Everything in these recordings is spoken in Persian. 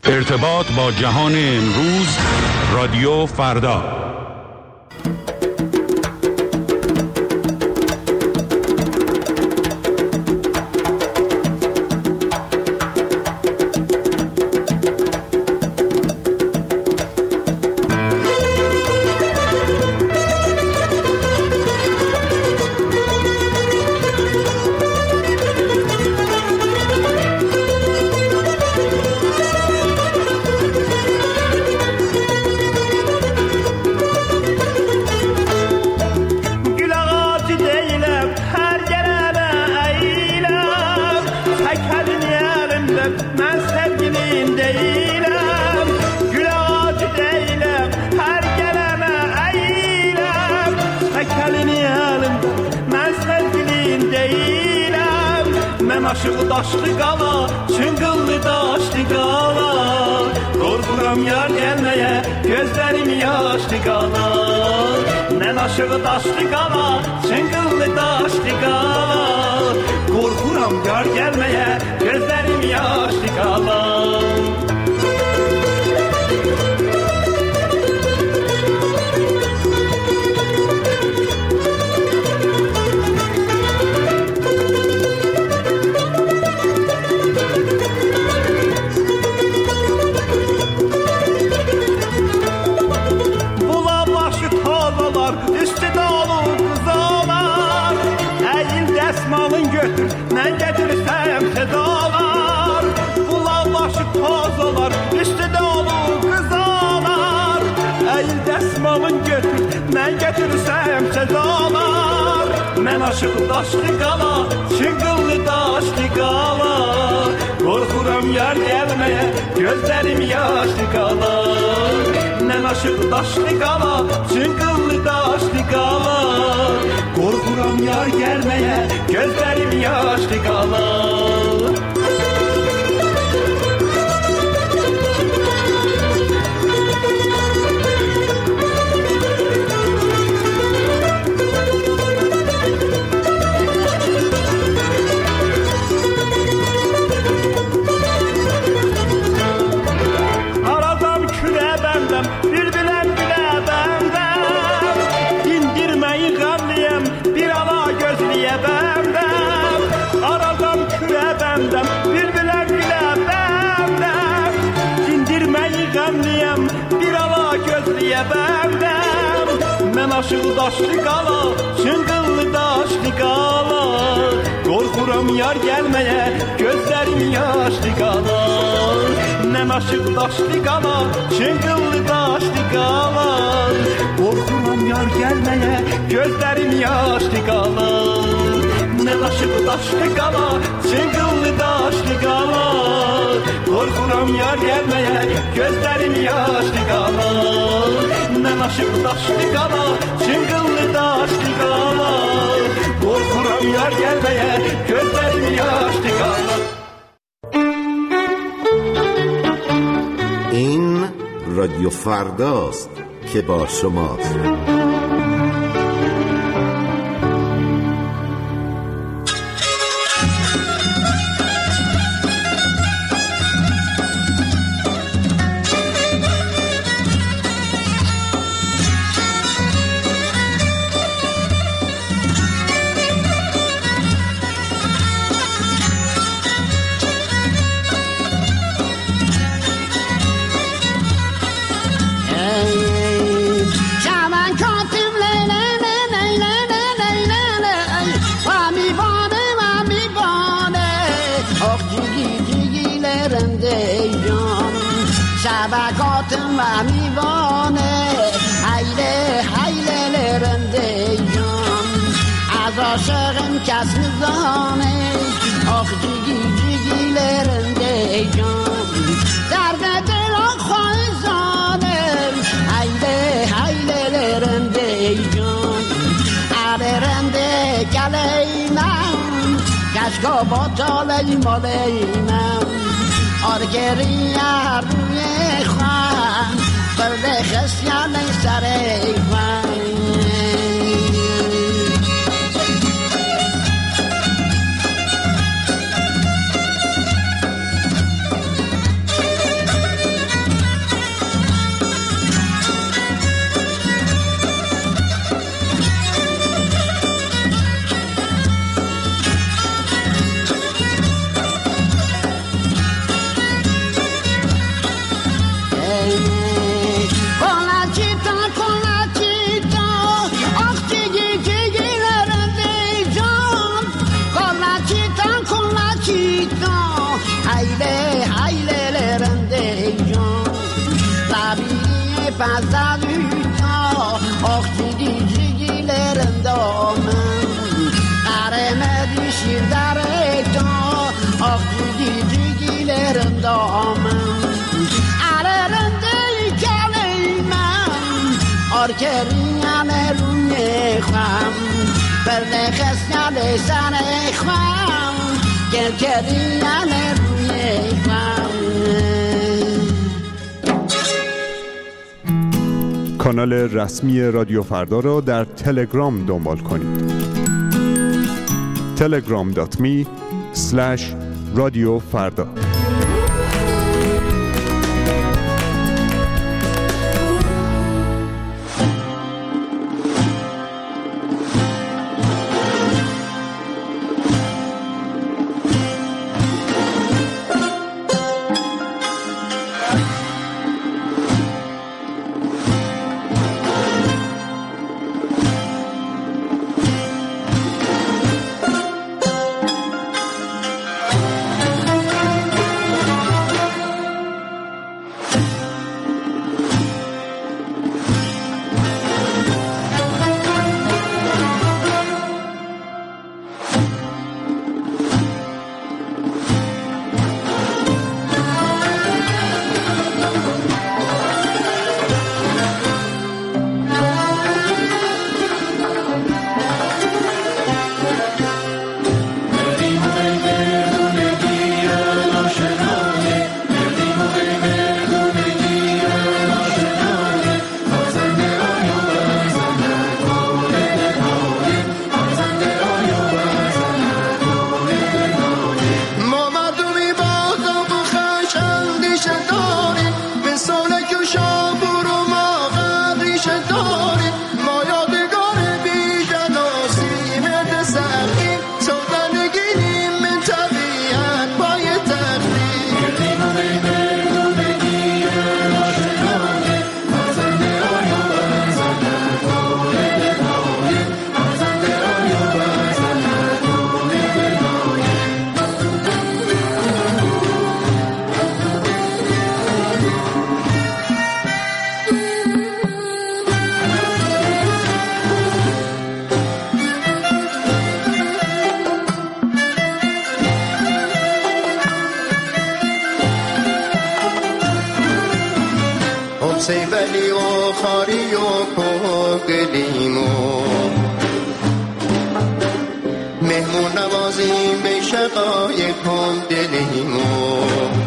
ارتباط با جهان امروز، رادیو فردا. Aşığı daşlı qala, çıngıllı daşlı qala. Qorxuram yar gəlməyə, gözlərim yaşlı qala. Mən aşığı daşlı qala, çıngıllı daşlı qala. Qorxuram yar gəlməyə, gözlərim yaşlı qala. Mən getirsəm sedalar, bulaq başı tozalar, üstüdə olur qızalar. Əyil dəsmalın götür, mən getirsəm sedalar. Mən aşıq daşlı qala, çıngıllı daşlı qala. Qorxuram yar gəlməyə, gözlərim yaşlı qala. Mən aşıq daşlı qala, çıngıllı daşlı qala. Qorxuram yar gəlməyə, gözlərim yaşlı qala. Aradam külə bəndəm, bülbüləm gülə bəndəm. İndirməyi qəmliyəm, bir ala gözliyə bəndəm. Aradam külə bəndəm, bülbüləm gülə bəndəm. İndirməyi qəmliyəm, bir ala gözliyə bəndəm. Mən aşığı daşlı qala, çıngıllı daşlı qala. Qorxuram yar gəlməyə, gözlərim yaşlı qala. Mən aşığı daşlı qala, çıngıllı daşlı qala. Qorxuram yar gəlməyə, gözlərim yaşlı qala. Mən aşığı daşlı qala, çıngıllı daşlı qala. Qorxuram yar gəlməyə, gözlərim yaşlı qala. Mən aşığı daşlı qala, çıngıllı daşlı qala. Qorxuram yar gəlməyə, gözlərim yaşlı qala. این رادیو فرداست که با شماست. شبکاتم و میوانه حیله حیله لرنده جان. از عاشقم کس نزانه، آخ جیگی جیگی لرنده جان. درد دل خواهی زانه حیله حیله لرنده جان. عبرنده کلیمم کشکا با تالی مالیمم. آرگری روی خوان برده خسیان سر خوان. haylelerinde can Tabii fazla dünya Ok cigilerinde aman Kareme düşür dareta Ok cigilerinde aman Alerinde kelimen Arkeriyane ruye kham Berne khasnale sane kham Gergeriyane ruye kham کانال رسمی رادیو فردا را در تلگرام دنبال کنید. telegram.me/رادیوفردا سیبلی و خاری و کوگلیمو مهمون نوازیم به شقایق هم دلیمو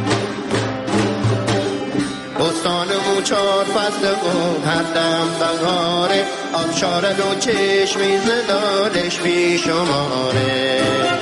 بستانمو 4 فصل و هر دم بهاره آبشار دو چشمی زلالش بی شماره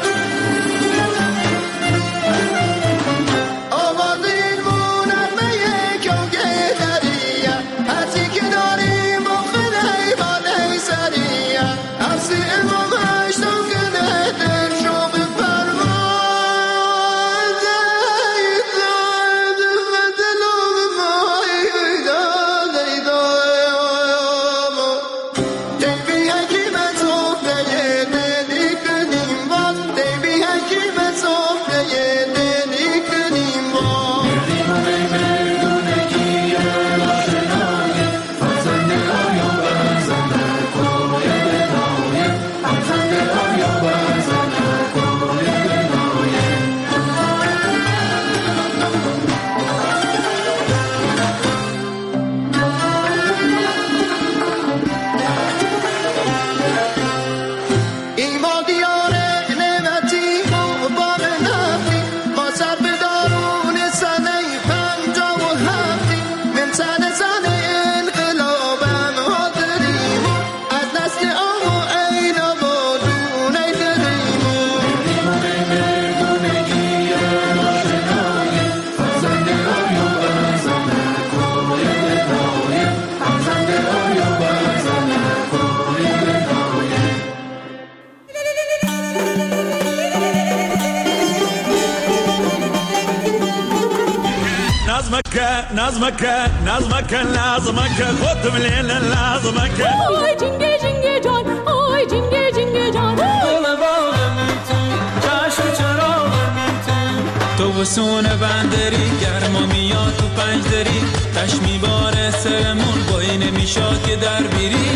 نظمك لازمك خد من لازمك آی جنگه جنگه جان آی جنگه جنگه جان گل باغ تو چشم چراغ تو تو سونه بندری گرما میاد تو پنجدری تشمی باره سرمون بایی نمیشاد که در بیری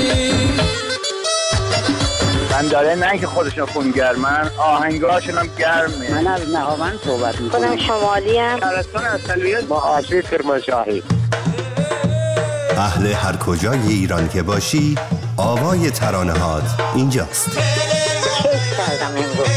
من داره نه که خودشون خونگرمن آهنگاشون هم گرمه. من از نهاوند صحبت میکنم. خودم شمالی ام. شهرستان اصلیت با آسیب کرمانشاهی. اهل هر کجای ایران که باشی آوای ترانه‌هات اینجاست. کیف کردم امروز.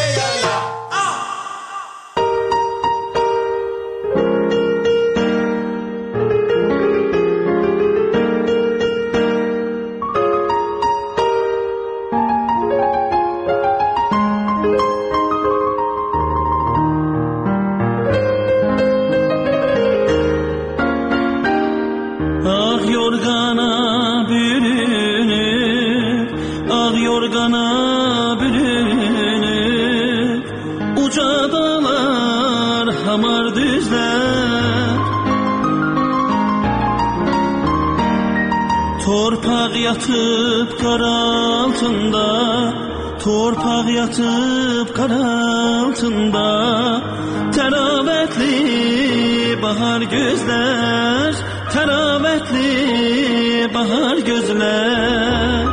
Torpaq yatıb qar altında Təravətli bahar gözlər Təravətli bahar gözlər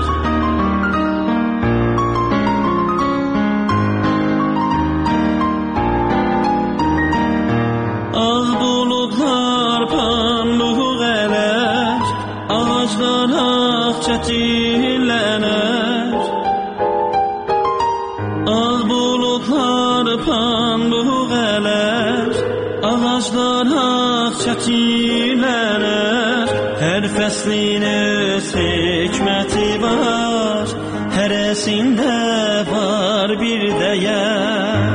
Ağ buludlar panluq ələr Ağaclar ağ çəçillənər Panluq ələr, ağaclar ağ çəkilənər Hər fəslin öz hikməti var, hərəsində var bir dəyər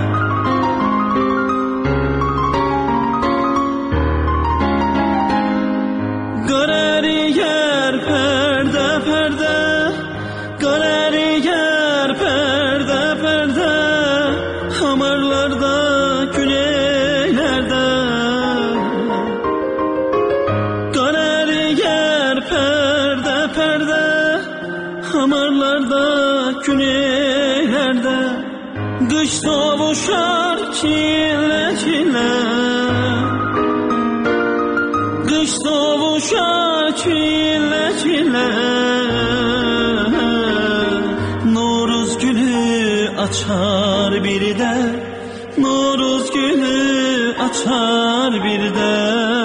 Qarəriyər pərdə pərdə, qarəriyər pərdə pərdə Hamarlarda, güneylerde Qarəriyər pərdə pərdə Hamarlarda, güneylerde Qış sovuşar çillə çillə Qış sovuşar çillə çillə Noruz gülü açar bir də Noruz gülü açar bir də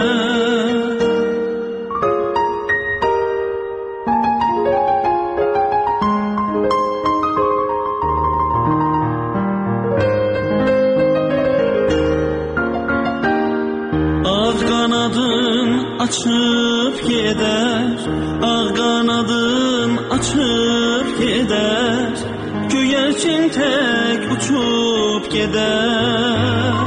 Ağ qanadın açıb gedər Ağ qanadın açıb gedər Göyərçin tək uçub gedər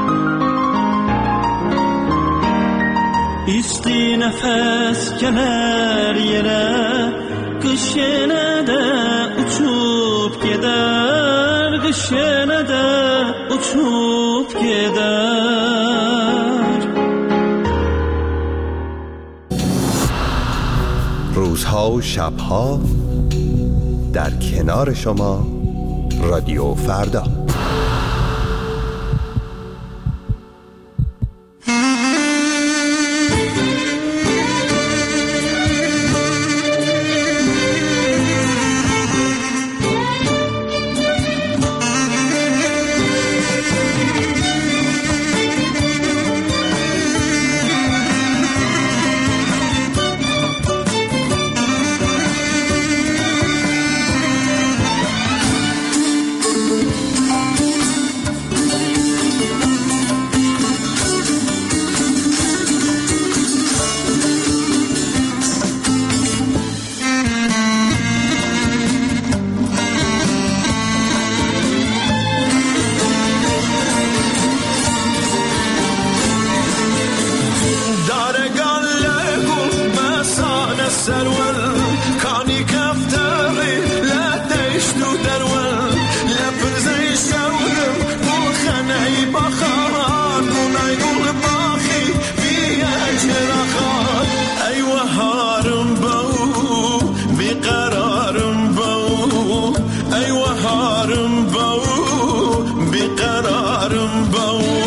İsti nəfəs gələr yerə Qış yenə də uçub gedər Qış yenə də uçub gedər روزها و شبها در کنار شما رادیو فردا بیقرارم با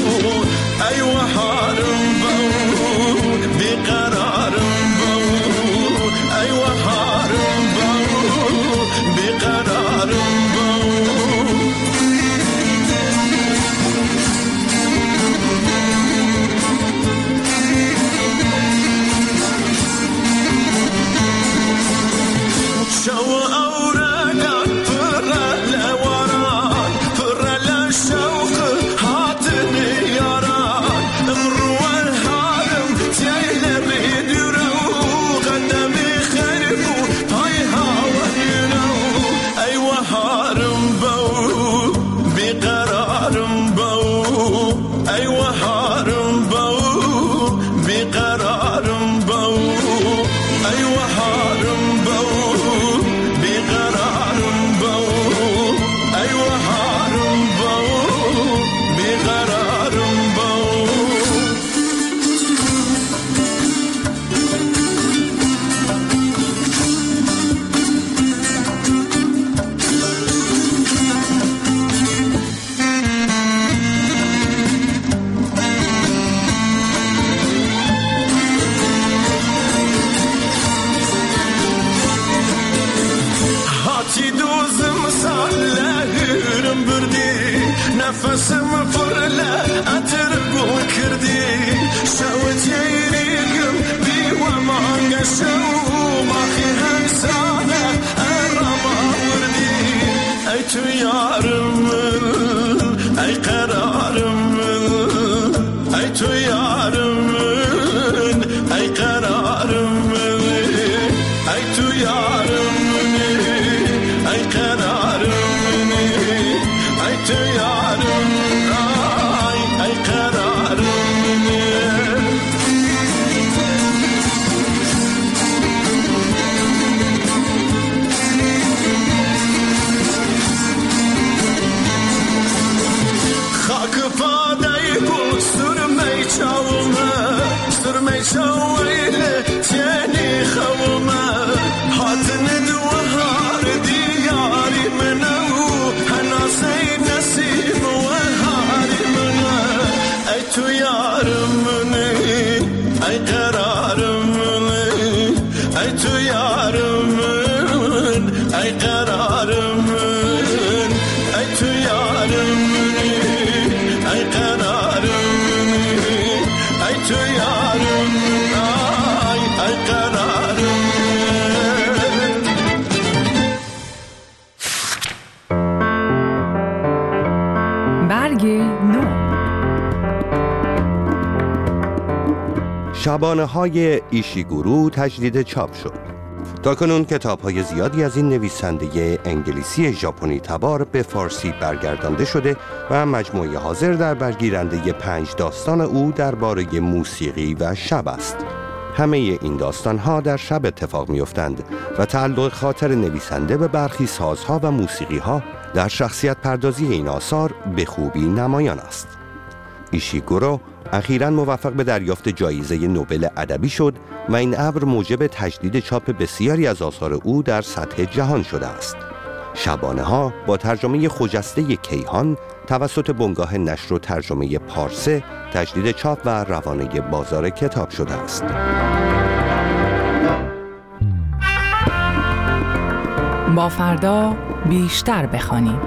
تو یارم ای قرارم ای تو یارم ای قرارم ای تو یارم ای قرارم خاک پادای بود سرمه چاومه سرمه چاویله تیانی خومه حاتن دوهار دیاری منو هناسه نسیم و هاری منه ای تو یارم منه ای قرارم منه ای تو یارم من ای قرارم من ای تو یارم منه ای قرارم ای تو یارم ای قرارم برگ نو. شبانه‌های ایشیگورو تجدید چاپ شد. تاکنون کتاب‌های زیادی از این نویسنده انگلیسی ژاپنی تبار به فارسی برگردانده شده و مجموعه حاضر در برگیرنده 5 داستان او درباره موسیقی و شب است. همه این داستان‌ها در شب اتفاق می‌افتند و تعلق خاطر نویسنده به برخی سازها و موسیقی‌ها در شخصیت پردازی این آثار به خوبی نمایان است. ایشیگورو اخیراً موفق به دریافت جایزه نوبل ادبی شد و این امر موجب تجدید چاپ بسیاری از آثار او در سطح جهان شده است. شبانه‌ها با ترجمه خجسته کیهان توسط بنگاه نشر و ترجمه پارسه تجدید چاپ و روانه بازار کتاب شده است. با فردا بیشتر بخوانیم.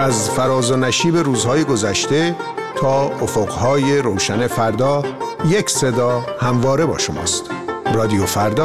از فراز و نشیب روزهای گذشته تا افقهای روشن فردا، یک صدا همواره با شماست. رادیو فردا.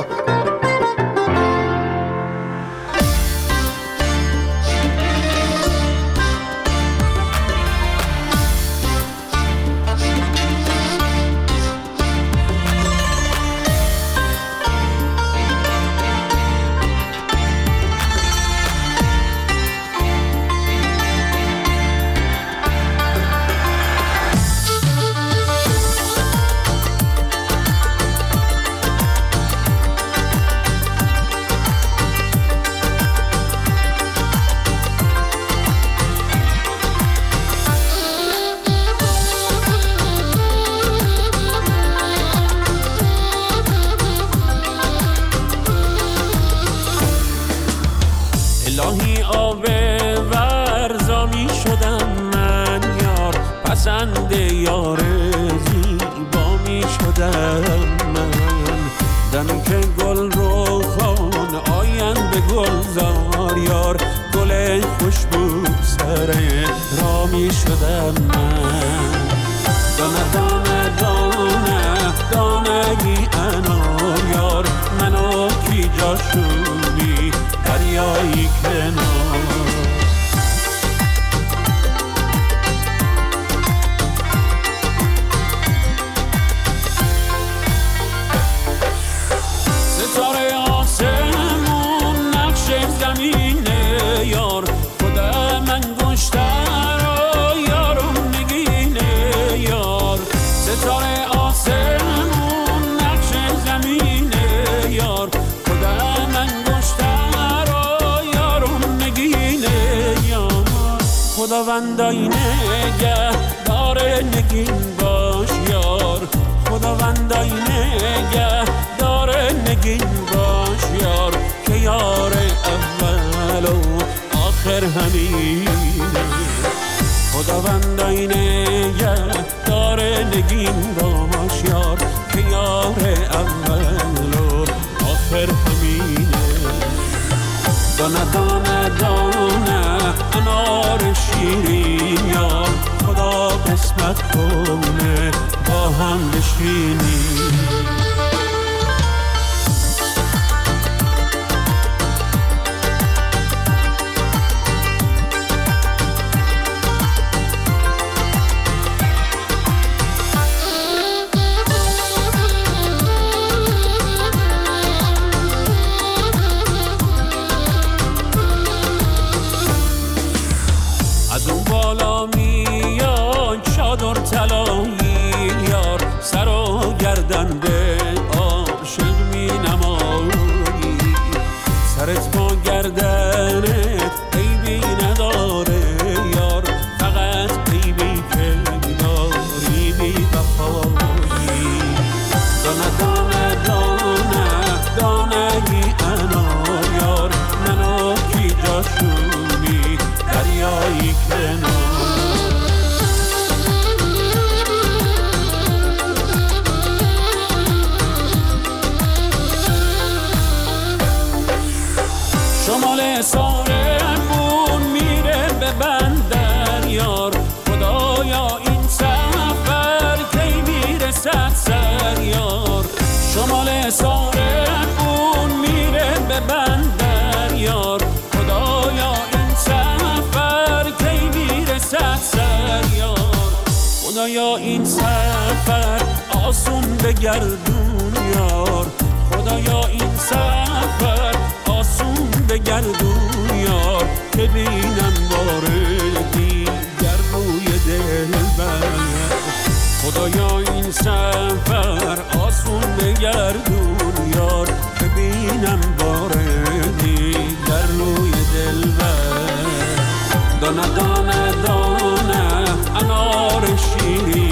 الهی آب ورزا می شدم من یار، پسند یار زیبا می شدم من. دم که گل رو خان آیند به گلزار یار، گل خوشبو سر را می شدم من. دانه دانه دانه دانگی انار یار، منو کی جاشونی دریایی کنار. ستاره آسمون نقش زمینه یار، خدا من گشتر و یارم نگینه یار. ستاره آسمون نقش زمینه یار، خدا من گشتر و یارم نگینه یار. خداوندای نگه داره نگین باش یار، خداوندای نگه داره نگین باش یار، که یار اول و آخر همینه. خداوندای نگه داره نگین باش یار، که یار اول و آخر همینه. دانه دانه دانه انار شیرین یار، خدا قسمت کنه با هم بشینیم. از اون بالا میاد چادر طلایی یار، سر و گردن به عاشق می نمایی. سرت با گردنت عیبی نداره یار، فقط عیبی که داری بی وفایی. دانه دانه دانه دانگی انار یار، منو کی جاشونی دریایی کنار. شمال سارمون میره به بندر یار، خدایا این سفر کی میرسد سر یار. شمال سارمون میره به بندر یار، خدایا این سفر کی میرسد سر یار. خدایا این سفر آسون بگردون یار، خدایا این سفر آسون بگردون یار، که بینم باره دیگر روی دلبر. خدایا این سفر آسون بگردون یار، که بینم باره دیگر روی دلبر. دانه دانه دانه انار شیرین